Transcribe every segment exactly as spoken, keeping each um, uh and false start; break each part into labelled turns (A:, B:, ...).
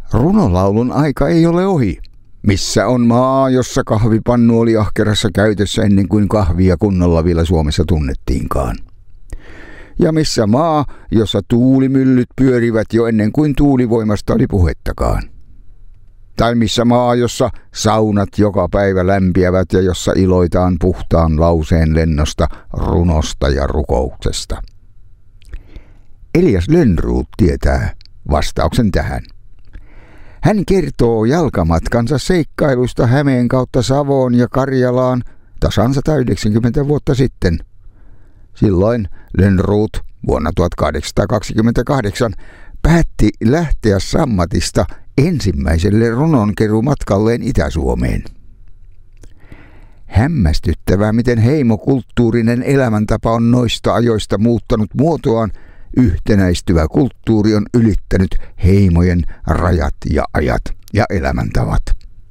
A: Runolaulun aika ei ole ohi. Missä on maa, jossa kahvipannu oli ahkerassa käytössä ennen kuin kahvia kunnolla vielä Suomessa tunnettiinkaan? Ja missä maa, jossa tuulimyllyt pyörivät jo ennen kuin tuulivoimasta oli puhettakaan? Tai missä maa, jossa saunat joka päivä lämpiävät ja jossa iloitaan puhtaan lauseen lennosta, runosta ja rukouksesta? Elias Lönnrot tietää vastauksen tähän. Hän kertoo jalkamatkansa seikkailuista Hämeen kautta Savoon ja Karjalaan tasan sata yhdeksänkymmentä vuotta sitten. Silloin Lönnrot vuonna tuhatkahdeksansataakaksikymmentäkahdeksan päätti lähteä Sammatista ensimmäiselle runonkeruumatkalleen Itä-Suomeen. Hämmästyttävää, miten heimokulttuurinen elämäntapa on noista ajoista muuttanut muotoaan. Yhtenäistyvä kulttuuri on ylittänyt heimojen rajat ja ajat ja elämäntavat.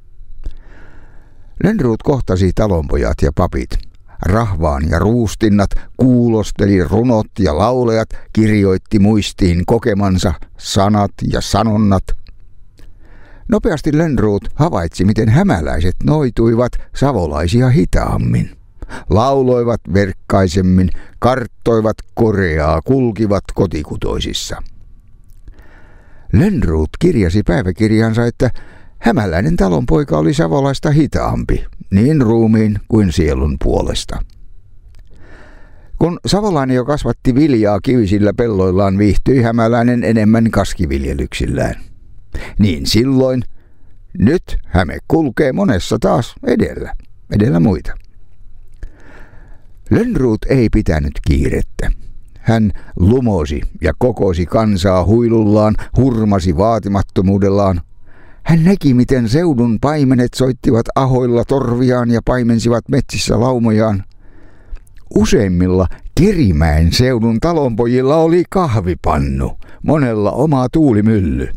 A: Lönnrot kohtasi talonpojat ja papit. Rahvaan ja ruustinnat, kuulosteli runot ja laulajat, kirjoitti muistiin kokemansa sanat ja sanonnat. Nopeasti Lönnrot havaitsi, miten hämäläiset noituivat savolaisia hitaammin. Lauloivat verkkaisemmin, karttoivat koreaa, kulkivat kotikutoisissa. Lönnrot kirjasi päiväkirjansa, että hämäläinen talonpoika oli savolaista hitaampi, niin ruumiin kuin sielun puolesta. Kun savolainen jo kasvatti viljaa kivisillä pelloillaan, viihtyi hämäläinen enemmän kaskiviljelyksillään. Niin silloin, nyt Häme kulkee monessa taas edellä, edellä muita. Lönnrot ei pitänyt kiirettä. Hän lumosi ja kokosi kansaa huilullaan, hurmasi vaatimattomuudellaan. Hän näki, miten seudun paimenet soittivat ahoilla torviaan ja paimensivat metsissä laumojaan. Useimmilla Kerimäen seudun talonpojilla oli kahvipannu, monella oma tuulimylly.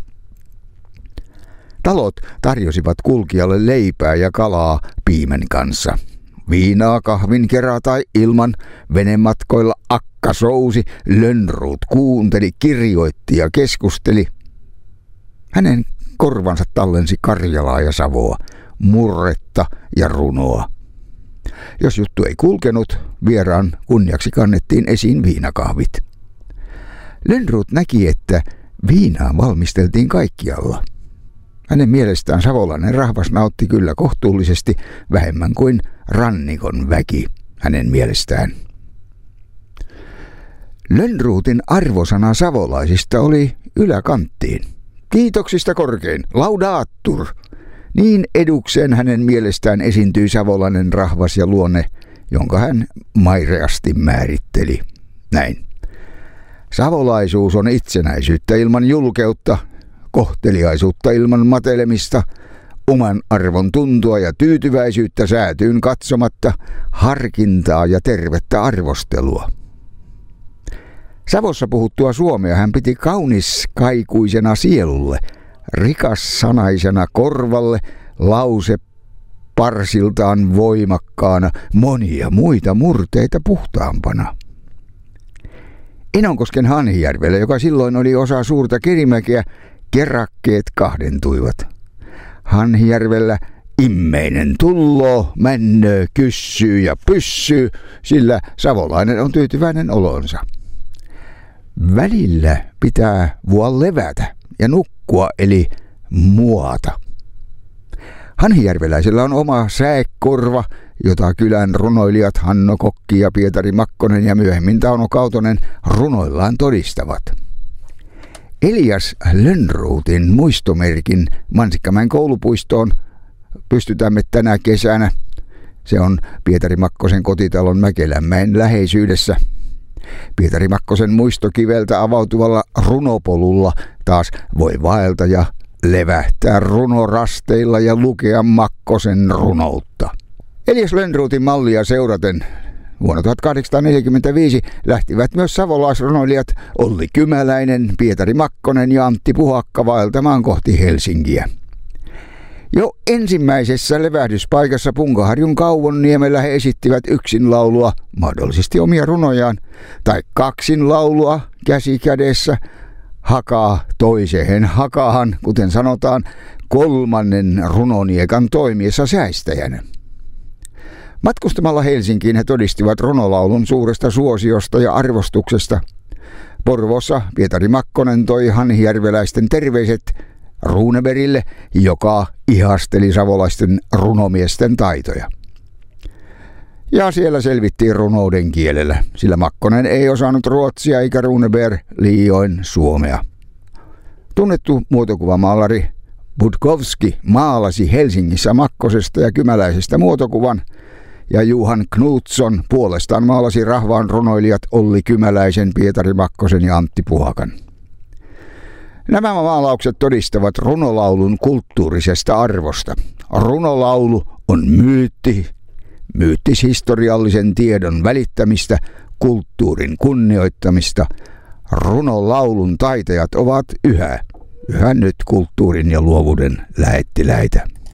A: Talot tarjosivat kulkijalle leipää ja kalaa piimän kanssa. Viinaa kahvin kera tai ilman, venematkoilla akka sousi, Lönnrot kuunteli, kirjoitti ja keskusteli. Hänen korvansa tallensi Karjalaa ja Savoa, murretta ja runoa. Jos juttu ei kulkenut, vieraan kunniaksi kannettiin esiin viinakahvit. Lönnrot näki, että viinaa valmisteltiin kaikkialla. Hänen mielestään savolainen rahvas nautti kyllä kohtuullisesti vähemmän kuin rannikon väki hänen mielestään. Lönnrotin arvosana savolaisista oli yläkanttiin. Kiitoksista korkein, laudaattur. Niin edukseen hänen mielestään esiintyi savolainen rahvas ja luonne, jonka hän maireasti määritteli. Näin. Savolaisuus on itsenäisyyttä ilman julkeutta, kohteliaisuutta ilman matelemista, oman arvon tuntua ja tyytyväisyyttä säätyyn katsomatta, harkintaa ja tervettä arvostelua. Savossa puhuttua suomea hän piti kaunis kaikuisena sielulle, rikas sanaisena korvalle, lause parsiltaan voimakkaana, monia muita murteita puhtaampana. Enonkosken Hanhijärvellä, joka silloin oli osa suurta Kerimäkeä, kerakkeet kahdentuivat. Hanhijärvellä immeinen tulloo, männöö, kyssyy ja pyssyy, sillä savolainen on tyytyväinen olonsa. Välillä pitää vuol levätä ja nukkua eli muota. Hanhijärveläisellä on oma säekorva, jota kylän runoilijat Hanno Kokki ja Pietari Makkonen ja myöhemmin Tauno Kautonen runoillaan todistavat. Elias Lönnrotin muistomerkin Mansikkamäen koulupuistoon pystytämme tänä kesänä. Se on Pietari Makkosen kotitalon Mäkelänmäen läheisyydessä. Pietari Makkosen muistokiveltä avautuvalla runopolulla taas voi vaelta ja levähtää runorasteilla ja lukea Makkosen runoutta. Elias Lönnrotin mallia seuraten vuonna tuhatkahdeksansataaneljäkymmentäviisi lähtivät myös savolaisrunoilijat Olli Kymäläinen, Pietari Makkonen ja Antti Puhakka vaeltamaan kohti Helsinkiä. Jo ensimmäisessä levähdyspaikassa Punkaharjun Kauvonniemellä he esittivät yksin laulua, mahdollisesti omia runojaan, tai kaksin laulua käsi kädessä, hakaa toiseen hakahan, kuten sanotaan, kolmannen runoniekan toimiessa säistäjänä. Matkustamalla Helsinkiin he todistivat runolaulun suuresta suosiosta ja arvostuksesta. Porvoossa Pietari Makkonen toi hanhijärveläisten terveiset Runebergille, joka ihasteli savolaisten runomiesten taitoja. Ja siellä selvittiin runouden kielellä, sillä Makkonen ei osannut ruotsia eikä Runeberg liioin suomea. Tunnettu muotokuvamaalari Budkowski maalasi Helsingissä Makkosesta ja Kymäläisestä muotokuvan, ja Johan Knutsson puolestaan maalasi rahvaan runoilijat Olli Kymäläisen, Pietari Makkosen ja Antti Puhakan. Nämä maalaukset todistavat runolaulun kulttuurisesta arvosta. Runolaulu on myytti, myyttishistoriallisen tiedon välittämistä, kulttuurin kunnioittamista. Runolaulun taitajat ovat yhä, yhä nyt kulttuurin ja luovuuden lähettiläitä.